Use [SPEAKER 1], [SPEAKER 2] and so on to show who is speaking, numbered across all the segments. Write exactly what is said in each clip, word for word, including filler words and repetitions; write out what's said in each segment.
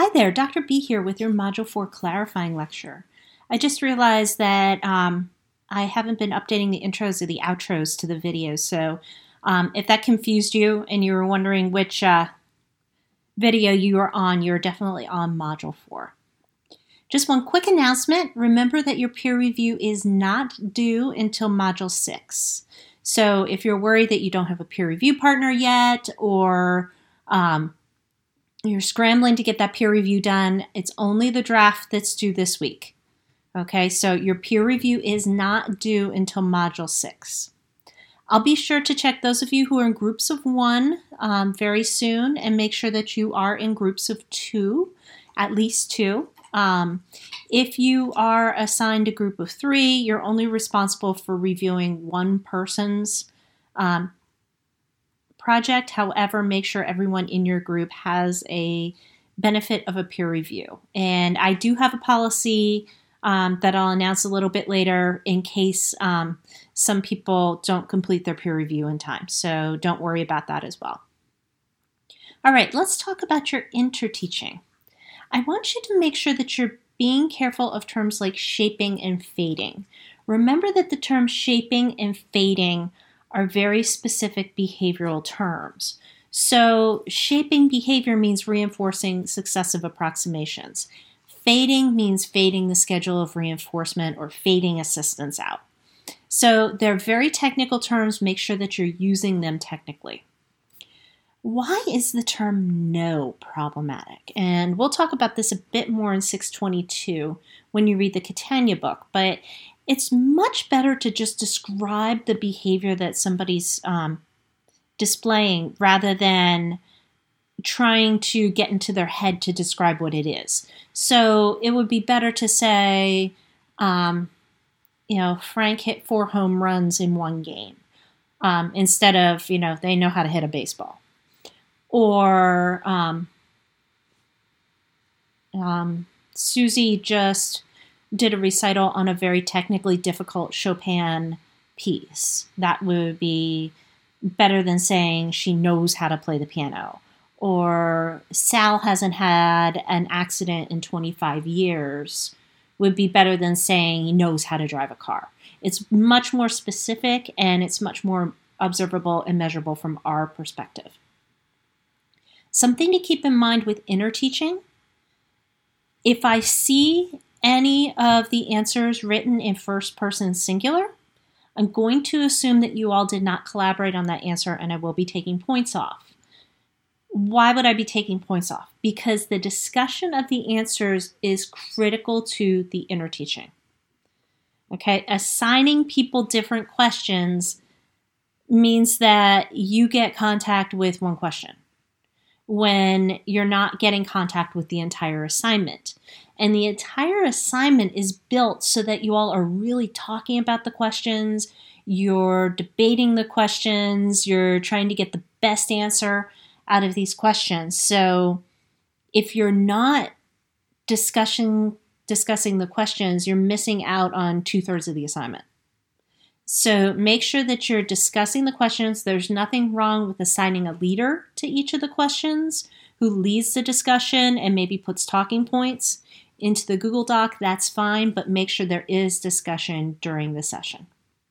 [SPEAKER 1] Hi there, Doctor B here with your Module four clarifying lecture. I just realized that um, I haven't been updating the intros or the outros to the videos, so um, if that confused you and you were wondering which uh, video you are on, you're definitely on Module four. Just one quick announcement. Remember that your peer review is not due until Module six. So if you're worried that you don't have a peer review partner yet, or um, you're scrambling to get that peer review done, it's only the draft that's due this week. Okay, so your peer review is not due until Module six. I'll be sure to check those of you who are in groups of one um, very soon, and make sure that you are in groups of two, at least two. Um, if you are assigned a group of three, you're only responsible for reviewing one person's um, project. However, make sure everyone in your group has a benefit of a peer review. And I do have a policy um, that I'll announce a little bit later in case um, some people don't complete their peer review in time. So don't worry about that as well. All right, let's talk about your interteaching. I want you to make sure that you're being careful of terms like shaping and fading. Remember that the terms shaping and fading are very specific behavioral terms. So shaping behavior means reinforcing successive approximations. Fading means fading the schedule of reinforcement or fading assistance out. So they're very technical terms. Make sure that you're using them technically. Why is the term no problematic? And we'll talk about this a bit more in six twenty-two when you read the Catania book, but it's much better to just describe the behavior that somebody's um, displaying rather than trying to get into their head to describe what it is. So it would be better to say, um, you know, Frank hit four home runs in one game um, instead of, you know, they know how to hit a baseball. Or um, um, Susie just did a recital on a very technically difficult Chopin piece. That would be better than saying she knows how to play the piano. Or Sal hasn't had an accident in twenty-five years would be better than saying he knows how to drive a car. It's much more specific and it's much more observable and measurable from our perspective. Something to keep in mind with interteaching, if I see any of the answers written in first person singular, I'm going to assume that you all did not collaborate on that answer and I will be taking points off. Why would I be taking points off? Because the discussion of the answers is critical to the interteaching. Okay, assigning people different questions means that you get contact with one question when you're not getting contact with the entire assignment. And the entire assignment is built so that you all are really talking about the questions, you're debating the questions, you're trying to get the best answer out of these questions. So if you're not discussing, discussing the questions, you're missing out on two-thirds of the assignment. So make sure that you're discussing the questions. There's nothing wrong with assigning a leader to each of the questions who leads the discussion and maybe puts talking points into the Google Doc. That's fine, but make sure there is discussion during the session.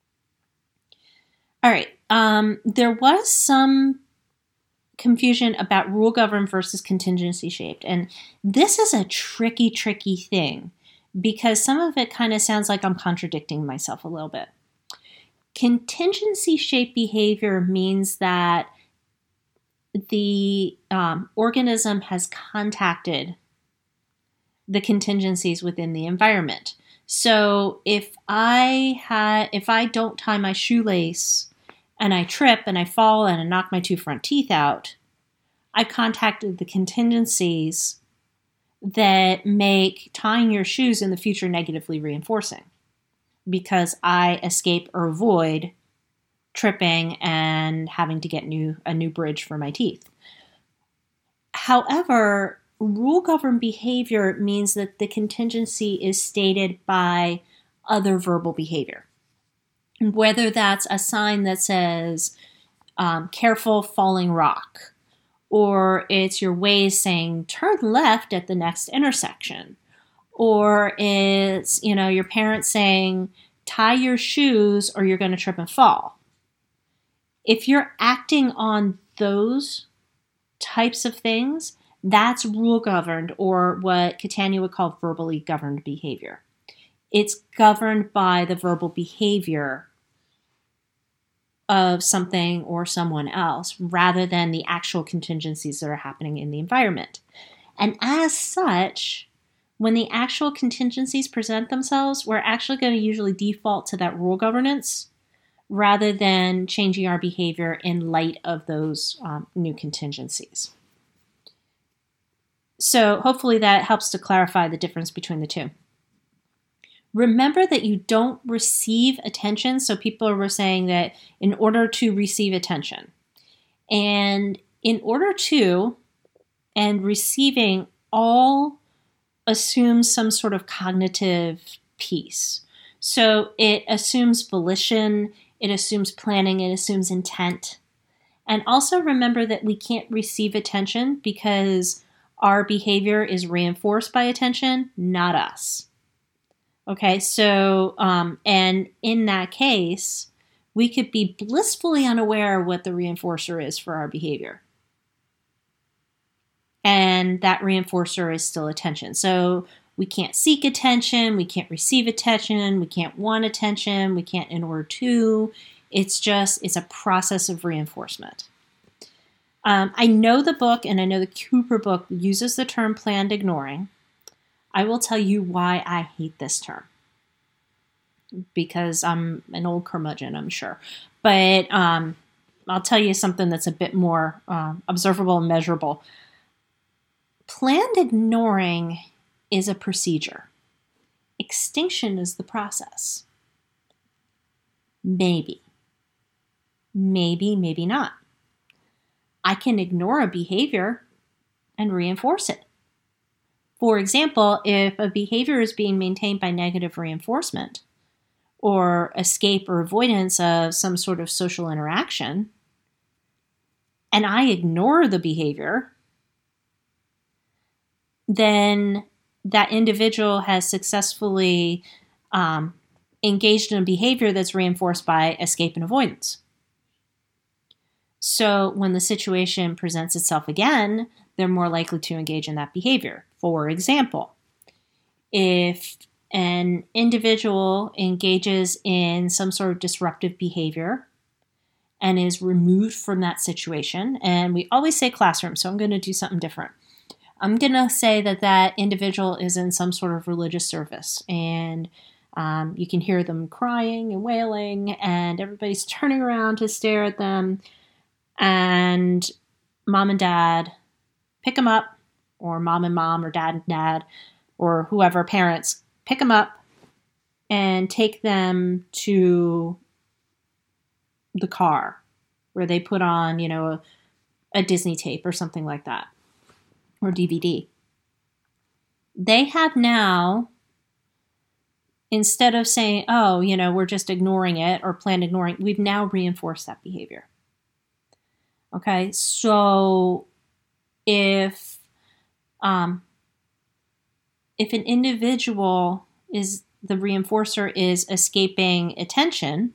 [SPEAKER 1] All right, um, there was some confusion about rule governed versus contingency shaped. And this is a tricky, tricky thing because some of it kind of sounds like I'm contradicting myself a little bit. Contingency-shaped behavior means that the um, organism has contacted the contingencies within the environment. So if I ha- if I don't tie my shoelace and I trip and I fall and I knock my two front teeth out, I contacted the contingencies that make tying your shoes in the future negatively reinforcing, because I escape or avoid tripping and having to get new a new bridge for my teeth. However, rule-governed behavior means that the contingency is stated by other verbal behavior. Whether that's a sign that says, um, careful falling rock, or it's your Waze saying turn left at the next intersection, or it's, you know, your parents saying tie your shoes or you're going to trip and fall. If you're acting on those types of things, that's rule governed, or what Catania would call verbally governed behavior. It's governed by the verbal behavior of something or someone else rather than the actual contingencies that are happening in the environment. And as such, when the actual contingencies present themselves, we're actually going to usually default to that rule governance rather than changing our behavior in light of those um, new contingencies. So hopefully that helps to clarify the difference between the two. Remember that you don't receive attention. So people were saying that in order to receive attention, and in order to, and receiving all assumes some sort of cognitive piece. So it assumes volition, it assumes planning, it assumes intent. And also remember that we can't receive attention because our behavior is reinforced by attention, not us. Okay, so, um, and in that case, we could be blissfully unaware of what the reinforcer is for our behavior. And that reinforcer is still attention. So we can't seek attention, we can't receive attention, we can't want attention, we can't in order to. It's just, it's a process of reinforcement. Um, I know the book, and I know the Cooper book uses the term planned ignoring. I will tell you why I hate this term. Because I'm an old curmudgeon, I'm sure. But um, I'll tell you something that's a bit more uh, observable and measurable. Planned ignoring is a procedure. Extinction is the process. Maybe. Maybe, maybe not. I can ignore a behavior and reinforce it. For example, if a behavior is being maintained by negative reinforcement or escape or avoidance of some sort of social interaction, and I ignore the behavior, then that individual has successfully um, engaged in a behavior that's reinforced by escape and avoidance. So when the situation presents itself again, they're more likely to engage in that behavior. For example, if an individual engages in some sort of disruptive behavior and is removed from that situation, and we always say classroom, so I'm going to do something different. I'm going to say that that individual is in some sort of religious service, and um, you can hear them crying and wailing, and everybody's turning around to stare at them, and mom and dad pick them up, or mom and mom, or dad and dad, or whoever, parents, pick them up and take them to the car where they put on, you know, a, a Disney tape or something like that, or D V D. They have now, instead of saying, oh, you know, we're just ignoring it or planned ignoring, we've now reinforced that behavior. Okay, so if um, if an individual is, the reinforcer is escaping attention,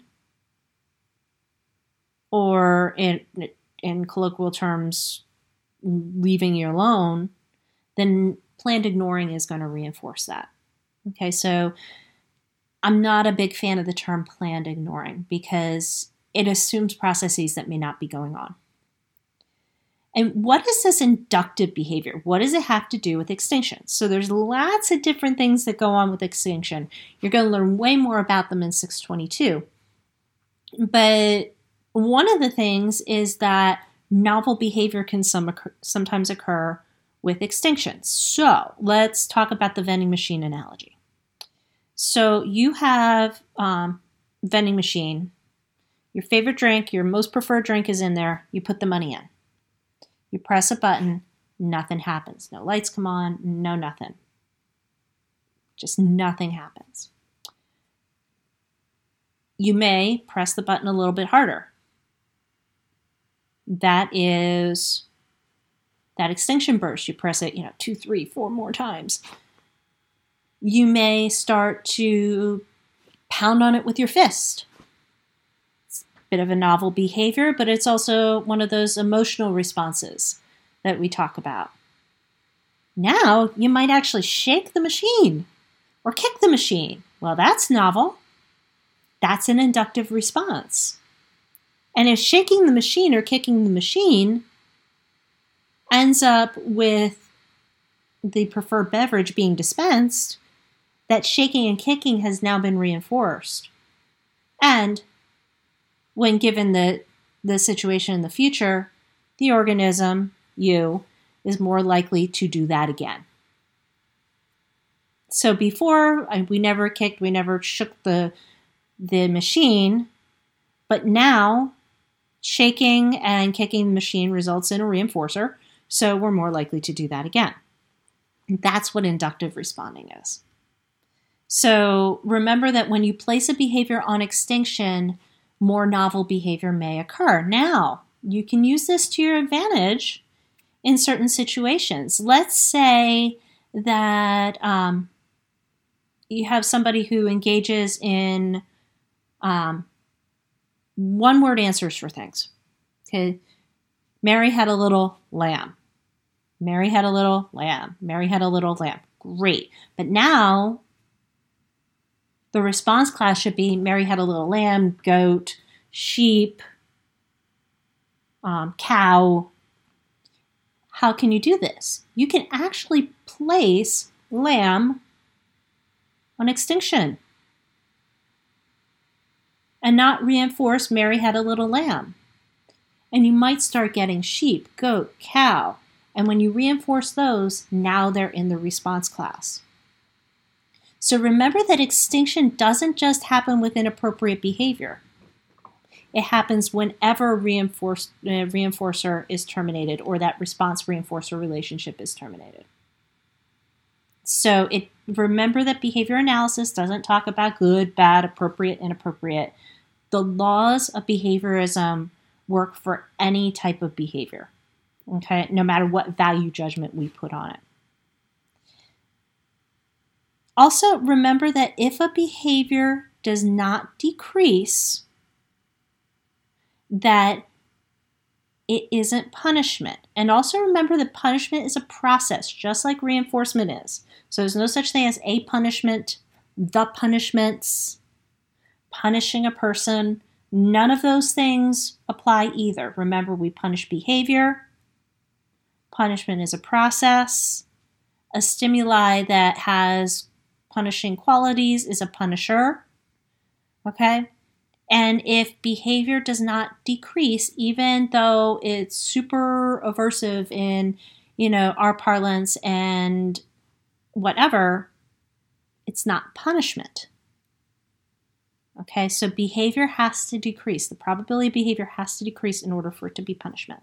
[SPEAKER 1] or in in colloquial terms, leaving you alone, then planned ignoring is going to reinforce that. Okay, so I'm not a big fan of the term planned ignoring because it assumes processes that may not be going on. And what is this inductive behavior? What does it have to do with extinction? So there's lots of different things that go on with extinction. You're going to learn way more about them in six twenty-two. But one of the things is that novel behavior can some occur, sometimes occur with extinction. So let's talk about the vending machine analogy. So you have um, vending machine, your favorite drink, your most preferred drink is in there, you put the money in. You press a button, nothing happens. No lights come on, no nothing. Just nothing happens. You may press the button a little bit harder. That is that extinction burst, you press it, you know, two, three, four more times. You may start to pound on it with your fist. It's a bit of a novel behavior, but it's also one of those emotional responses that we talk about. Now, you might actually shake the machine or kick the machine. Well, that's novel. That's an inductive response. And if shaking the machine or kicking the machine ends up with the preferred beverage being dispensed, that shaking and kicking has now been reinforced. And when given the, the situation in the future, the organism, you, is more likely to do that again. So before, we never kicked, we never shook the, the machine, but now shaking and kicking the machine results in a reinforcer, so we're more likely to do that again. That's what inductive responding is. So remember that when you place a behavior on extinction, more novel behavior may occur. Now, you can use this to your advantage in certain situations. Let's say that um, you have somebody who engages in um, one-word answers for things. Okay, Mary had a little lamb. Mary had a little lamb. Mary had a little lamb. Great. But now the response class should be Mary had a little lamb, goat, sheep, um, cow. How can you do this? You can actually place lamb on extinction and not reinforce Mary had a little lamb. And you might start getting sheep, goat, cow. And when you reinforce those, now they're in the response class. So remember that extinction doesn't just happen with inappropriate behavior. It happens whenever reinforce, uh, reinforcer is terminated or that response reinforcer relationship is terminated. So it remember that behavior analysis doesn't talk about good, bad, appropriate, inappropriate. The laws of behaviorism work for any type of behavior, okay, no matter what value judgment we put on it. Also, remember that if a behavior does not decrease, that it isn't punishment. And also remember that punishment is a process, just like reinforcement is. So there's no such thing as a punishment, the punishments, punishing a person. None of those things apply either. Remember, we punish behavior. Punishment is a process. A stimuli that has punishing qualities is a punisher. Okay? And if behavior does not decrease, even though it's super aversive in, you know, our parlance and whatever, it's not punishment. Okay, so behavior has to decrease. The probability of behavior has to decrease in order for it to be punishment.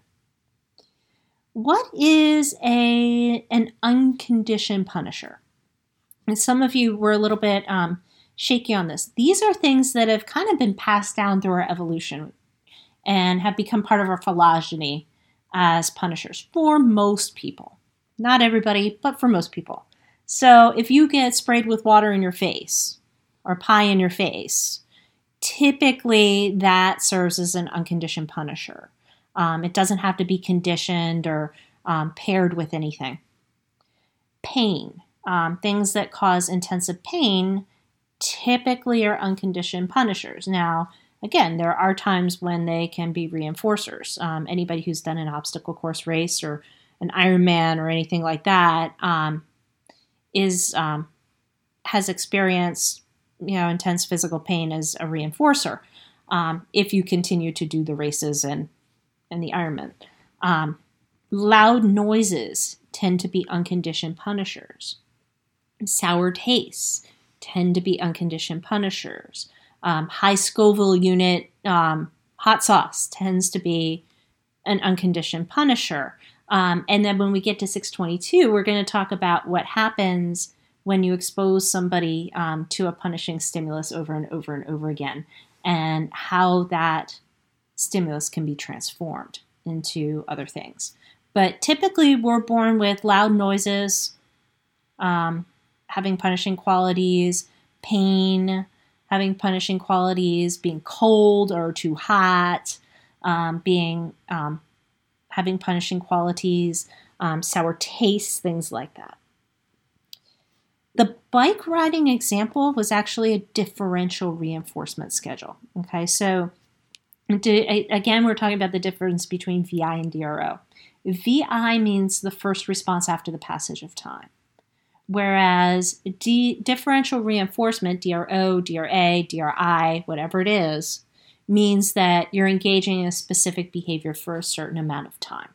[SPEAKER 1] What is a an unconditioned punisher? And some of you were a little bit um, shaky on this. These are things that have kind of been passed down through our evolution and have become part of our phylogeny as punishers for most people. Not everybody, but for most people. So if you get sprayed with water in your face or pie in your face, typically that serves as an unconditioned punisher. Um, it doesn't have to be conditioned or um, paired with anything. Pain, um, things that cause intensive pain typically are unconditioned punishers. Now, again, there are times when they can be reinforcers. Um, anybody who's done an obstacle course race or an Ironman or anything like that um, is um, has experienced, you know, intense physical pain as a reinforcer um, if you continue to do the races and, and the Ironman. Um, loud noises tend to be unconditioned punishers. Sour tastes tend to be unconditioned punishers. Um, high Scoville unit um, hot sauce tends to be an unconditioned punisher. Um, and then when we get to six twenty-two, we're going to talk about what happens when you expose somebody um, to a punishing stimulus over and over and over again, and how that stimulus can be transformed into other things. But typically we're born with loud noises, um, having punishing qualities, pain, having punishing qualities, being cold or too hot, um, being um, having punishing qualities, um, sour taste, things like that. The bike riding example was actually a differential reinforcement schedule. Okay, so again, we're talking about the difference between V I and D R O. V I means the first response after the passage of time, whereas D, differential reinforcement, D R O, D R A, D R I, whatever it is, means that you're engaging in a specific behavior for a certain amount of time.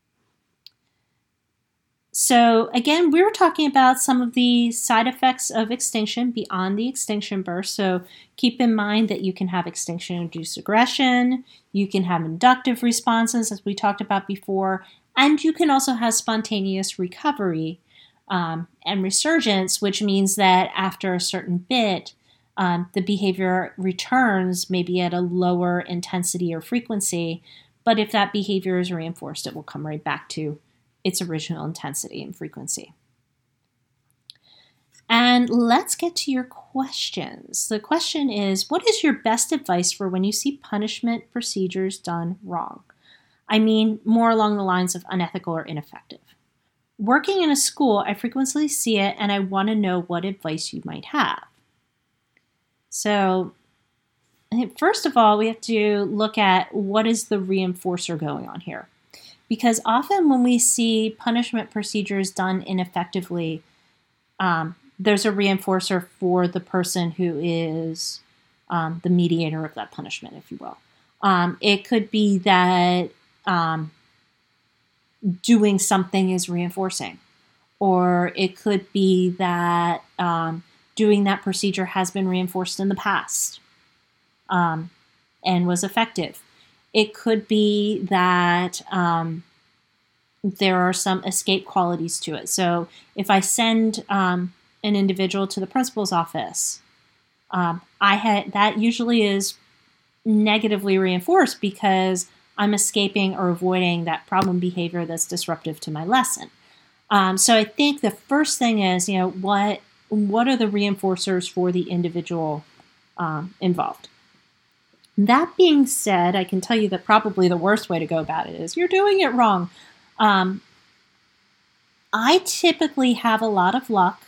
[SPEAKER 1] So again, we were talking about some of the side effects of extinction beyond the extinction burst. So keep in mind that you can have extinction-induced aggression, you can have inductive responses, as we talked about before, and you can also have spontaneous recovery um, and resurgence, which means that after a certain bit, um, the behavior returns maybe at a lower intensity or frequency, but if that behavior is reinforced, it will come right back to its original intensity and frequency. And let's get to your questions. The question is, what is your best advice for when you see punishment procedures done wrong? I mean, more along the lines of unethical or ineffective. Working in a school, I frequently see it, and I want to know what advice you might have. So, I think first of all, we have to look at what is the reinforcer going on here. Because often when we see punishment procedures done ineffectively, um, there's a reinforcer for the person who is um, the mediator of that punishment, if you will. Um, it could be that um, doing something is reinforcing, or it could be that um, doing that procedure has been reinforced in the past um, and was effective. It could be that um, there are some escape qualities to it. So if I send um, an individual to the principal's office, um, I had that usually is negatively reinforced because I'm escaping or avoiding that problem behavior that's disruptive to my lesson. Um, so I think the first thing is, you know, what what are the reinforcers for the individual um, involved? That being said, I can tell you that probably the worst way to go about it is you're doing it wrong. Um, I typically have a lot of luck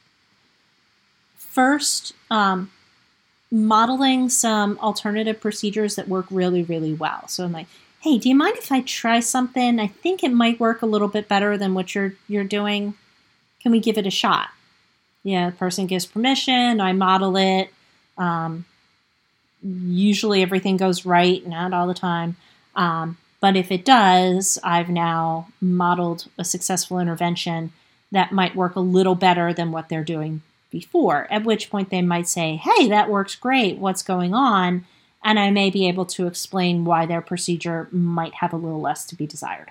[SPEAKER 1] first um, modeling some alternative procedures that work really, really well. So I'm like, hey, do you mind if I try something? I think it might work a little bit better than what you're you're doing. Can we give it a shot? Yeah, the person gives permission. I model it. Um, Usually everything goes right, not all the time. Um, but if it does, I've now modeled a successful intervention that might work a little better than what they're doing before, at which point they might say, hey, that works great. What's going on? And I may be able to explain why their procedure might have a little less to be desired.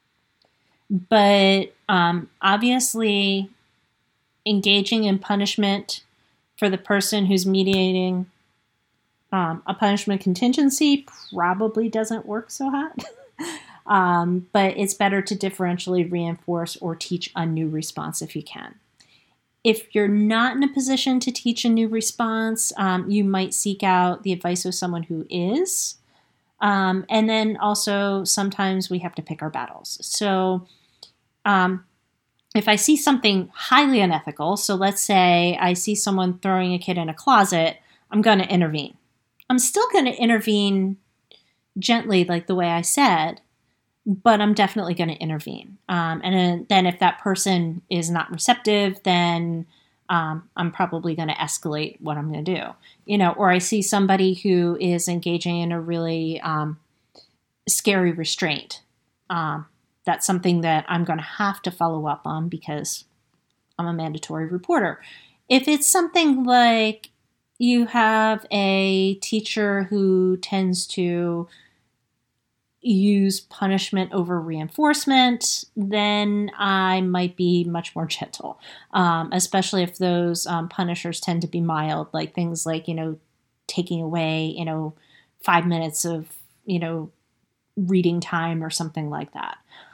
[SPEAKER 1] But um, obviously, engaging in punishment for the person who's mediating Um, a punishment contingency probably doesn't work so hot, um, but it's better to differentially reinforce or teach a new response if you can. If you're not in a position to teach a new response, um, you might seek out the advice of someone who is. Um, and then also sometimes we have to pick our battles. So um, if I see something highly unethical, so let's say I see someone throwing a kid in a closet, I'm going to intervene. I'm still going to intervene gently, like the way I said, but I'm definitely going to intervene. Um, and then if that person is not receptive, then um, I'm probably going to escalate what I'm going to do. You know, or I see somebody who is engaging in a really um, scary restraint. Um, that's something that I'm going to have to follow up on because I'm a mandatory reporter. If it's something like you have a teacher who tends to use punishment over reinforcement, then I might be much more gentle, um, especially if those um, punishers tend to be mild, like things like, you know, taking away, you know, five minutes of, you know, reading time or something like that.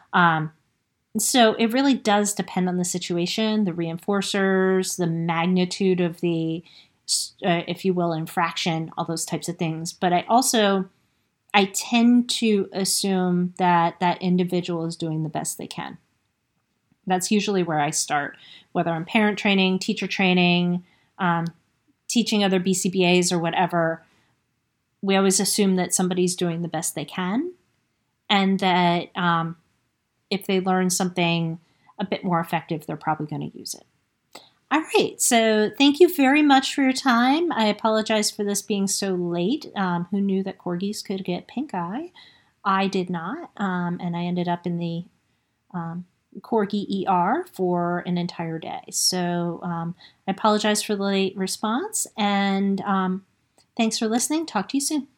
[SPEAKER 1] Um, so it really does depend on the situation, the reinforcers, the magnitude of the, uh, if you will, infraction, all those types of things. But I also, I tend to assume that that individual is doing the best they can. That's usually where I start, whether I'm parent training, teacher training, um, teaching other B C B As or whatever. We always assume that somebody's doing the best they can, and that um, if they learn something a bit more effective, they're probably going to use it. All right, so thank you very much for your time. I apologize for this being so late. Um, who knew that corgis could get pink eye? I did not, um, and I ended up in the um, Corgi E R for an entire day. So um, I apologize for the late response, and um, thanks for listening. Talk to you soon.